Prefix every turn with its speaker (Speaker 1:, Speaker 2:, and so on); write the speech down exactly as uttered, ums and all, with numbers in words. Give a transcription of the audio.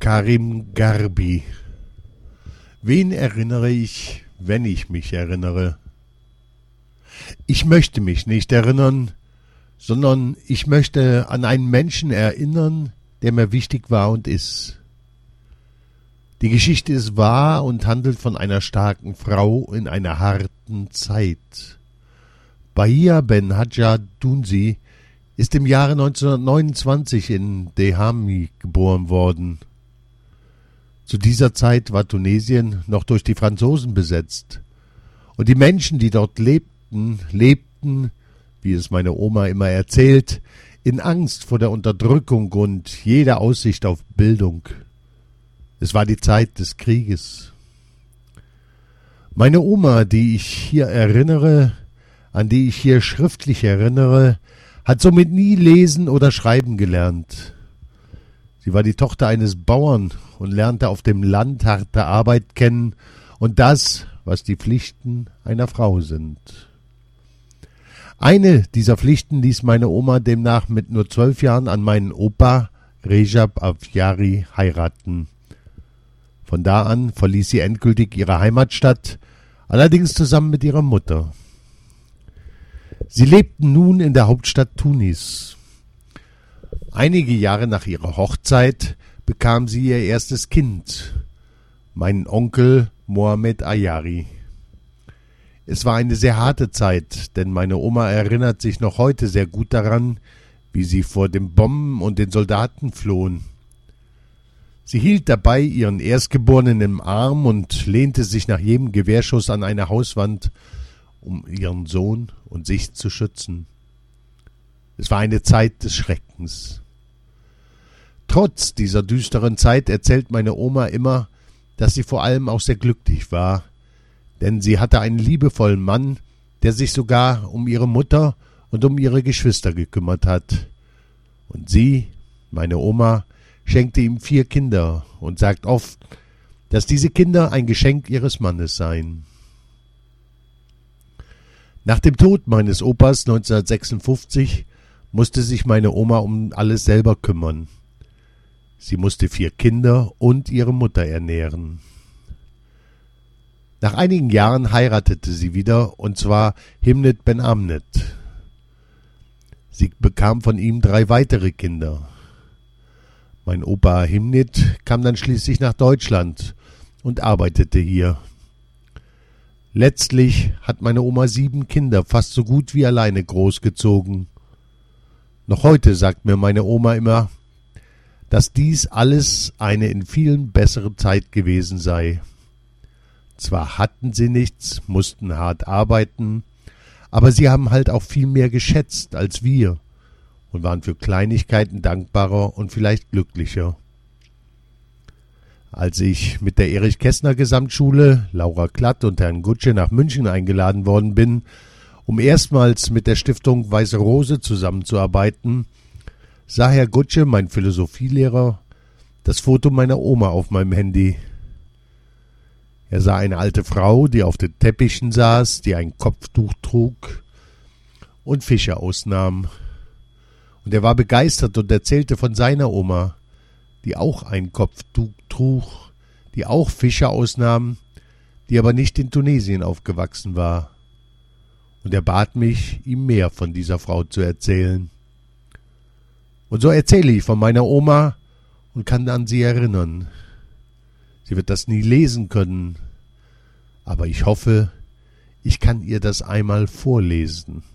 Speaker 1: Karim Garbi. Wen erinnere ich, wenn ich mich erinnere? Ich möchte mich nicht erinnern, sondern ich möchte an einen Menschen erinnern, der mir wichtig war und ist. Die Geschichte ist wahr und handelt von einer starken Frau in einer harten Zeit. Bahia Ben Hadja Dunsi ist im Jahre neunzehnhundertneunundzwanzig in Dahomey geboren worden. Zu dieser Zeit war Tunesien noch durch die Franzosen besetzt. Und die Menschen, die dort lebten, lebten, wie es meine Oma immer erzählt, in Angst vor der Unterdrückung und jeder Aussicht auf Bildung. Es war die Zeit des Krieges. Meine Oma, die ich hier erinnere, an die ich hier schriftlich erinnere, hat somit nie lesen oder schreiben gelernt. Sie war die Tochter eines Bauern und lernte auf dem Land harte Arbeit kennen und das, was die Pflichten einer Frau sind. Eine dieser Pflichten ließ meine Oma demnach mit nur zwölf Jahren an meinen Opa Recep Afyari heiraten. Von da an verließ sie endgültig ihre Heimatstadt, allerdings zusammen mit ihrer Mutter. Sie lebten nun in der Hauptstadt Tunis. Einige Jahre nach ihrer Hochzeit bekam sie ihr erstes Kind, meinen Onkel Mohamed Ayari. Es war eine sehr harte Zeit, denn meine Oma erinnert sich noch heute sehr gut daran, wie sie vor den Bomben und den Soldaten flohen. Sie hielt dabei ihren Erstgeborenen im Arm und lehnte sich nach jedem Gewehrschuss an eine Hauswand, um ihren Sohn und sich zu schützen. Es war eine Zeit des Schreckens. Trotz dieser düsteren Zeit erzählt meine Oma immer, dass sie vor allem auch sehr glücklich war, denn sie hatte einen liebevollen Mann, der sich sogar um ihre Mutter und um ihre Geschwister gekümmert hat. Und sie, meine Oma, schenkte ihm vier Kinder und sagt oft, dass diese Kinder ein Geschenk ihres Mannes seien. Nach dem Tod meines Opas neunzehnhundertsechsundfünfzig musste sich meine Oma um alles selber kümmern. Sie musste vier Kinder und ihre Mutter ernähren. Nach einigen Jahren heiratete sie wieder, und zwar Himnet Ben Amnet. Sie bekam von ihm drei weitere Kinder. Mein Opa Himnet kam dann schließlich nach Deutschland und arbeitete hier. Letztlich hat meine Oma sieben Kinder fast so gut wie alleine großgezogen. Noch heute sagt mir meine Oma immer, dass dies alles eine in vielen bessere Zeit gewesen sei. Zwar hatten sie nichts, mussten hart arbeiten, aber sie haben halt auch viel mehr geschätzt als wir und waren für Kleinigkeiten dankbarer und vielleicht glücklicher. Als ich mit der Erich-Kästner-Gesamtschule, Laura Klatt und Herrn Gutsche nach München eingeladen worden bin, um erstmals mit der Stiftung Weiße Rose zusammenzuarbeiten, sah Herr Gutsche, mein Philosophielehrer, das Foto meiner Oma auf meinem Handy. Er sah eine alte Frau, die auf den Teppichen saß, die ein Kopftuch trug und Fische ausnahm. Und er war begeistert und erzählte von seiner Oma, die auch ein Kopftuch trug, die auch Fische ausnahm, die aber nicht in Tunesien aufgewachsen war. Und er bat mich, ihm mehr von dieser Frau zu erzählen. Und so erzähle ich von meiner Oma und kann an sie erinnern. Sie wird das nie lesen können, aber ich hoffe, ich kann ihr das einmal vorlesen.